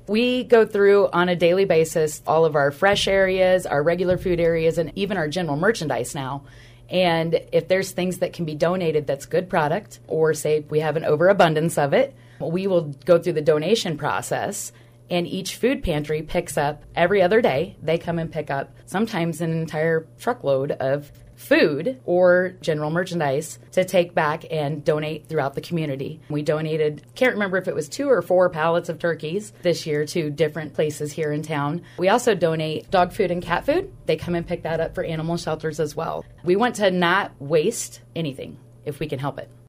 We go through on a daily basis all of our fresh areas, our regular food areas, and even our general merchandise now. And if there's things that can be donated that's good product, or say we have an overabundance of it, we will go through the donation process, and each food pantry picks up every other day. They come and pick up sometimes an entire truckload of food or general merchandise to take back and donate throughout the community. We donated, can't remember if it was 2 or 4 pallets of turkeys this year to different places here in town. We also donate dog food and cat food. They come and pick that up for animal shelters as well. We want to not waste anything if we can help it.